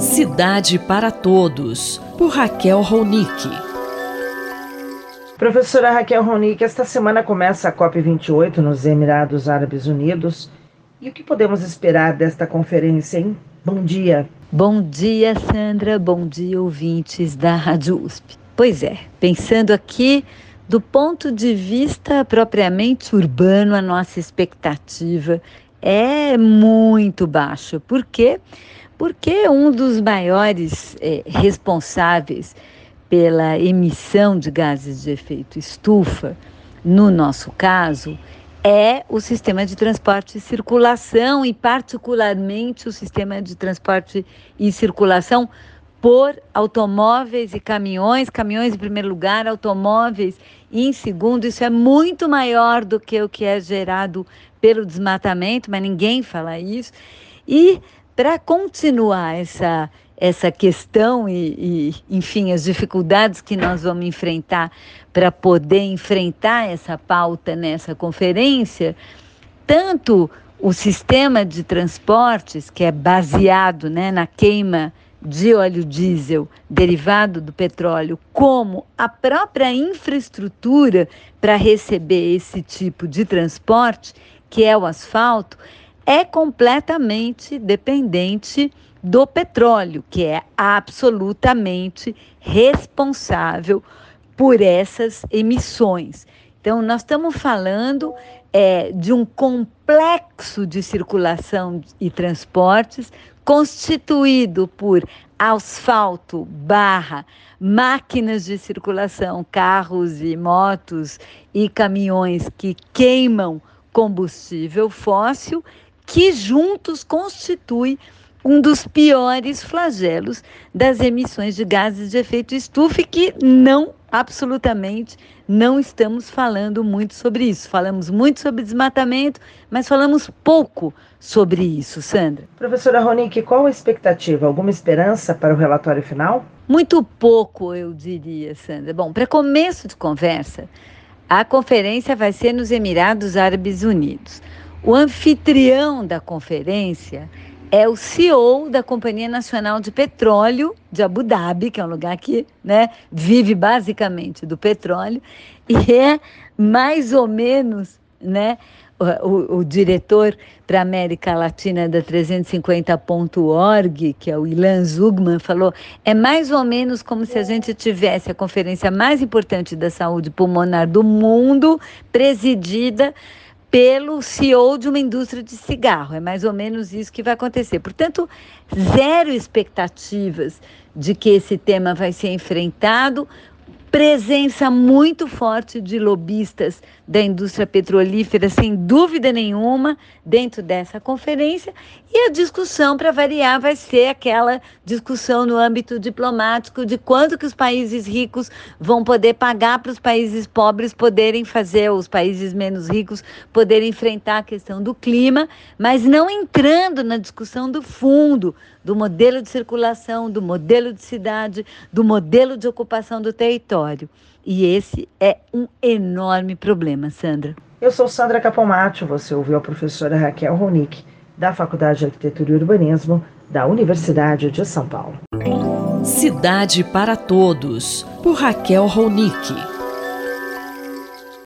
Cidade para Todos, por Raquel Ronick. Professora Raquel Ronick, esta semana começa a COP28 nos Emirados Árabes Unidos. E o que podemos esperar desta conferência, hein? Bom dia. Bom dia, Sandra. Bom dia, ouvintes da Rádio USP. Pois é, pensando aqui do ponto de vista propriamente urbano, a nossa expectativa é muito baixa. Por quê? Porque um dos maiores responsáveis pela emissão de gases de efeito estufa, no nosso caso, é o sistema de transporte e circulação, e particularmente o sistema de transporte e circulação por automóveis e caminhões em primeiro lugar, automóveis em segundo. Isso é muito maior do que o que é gerado pelo desmatamento, mas ninguém fala isso. E para continuar essa questão enfim, as dificuldades que nós vamos enfrentar para poder enfrentar essa pauta nessa conferência, tanto o sistema de transportes, que é baseado, na queima de óleo diesel derivado do petróleo, como a própria infraestrutura para receber esse tipo de transporte, que é o asfalto, é completamente dependente do petróleo, que é absolutamente responsável por essas emissões. Então, nós estamos falando de um complexo de circulação e transportes constituído por asfalto / máquinas de circulação, carros e motos e caminhões que queimam combustível fóssil, que juntos constitui um dos piores flagelos das emissões de gases de efeito estufa, e que absolutamente não estamos falando muito sobre isso. Falamos muito sobre desmatamento, mas falamos pouco sobre isso, Sandra. Professora Ronick, qual a expectativa? Alguma esperança para o relatório final? Muito pouco, eu diria, Sandra. Bom, para começo de conversa, a conferência vai ser nos Emirados Árabes Unidos. O anfitrião da conferência é o CEO da Companhia Nacional de Petróleo de Abu Dhabi, que é um lugar que vive basicamente do petróleo, e é mais ou menos o diretor para a América Latina da 350.org, que é o Ilan Zugman, falou, é mais ou menos como se a gente tivesse a conferência mais importante da saúde pulmonar do mundo, presidida pelo CEO de uma indústria de cigarro. É mais ou menos isso que vai acontecer. Portanto, zero expectativas de que esse tema vai ser enfrentado. Presença muito forte de lobistas da indústria petrolífera, sem dúvida nenhuma, dentro dessa conferência. E a discussão, para variar, vai ser aquela discussão no âmbito diplomático de quanto que os países ricos vão poder pagar para os países pobres poderem fazer, os países menos ricos poderem enfrentar a questão do clima, mas não entrando na discussão do fundo, do modelo de circulação, do modelo de cidade, do modelo de ocupação do território. E esse é um enorme problema, Sandra. Eu sou Sandra Capomatto, você ouviu a professora Raquel Ronick, da Faculdade de Arquitetura e Urbanismo da Universidade de São Paulo. Cidade para Todos, por Raquel Ronick.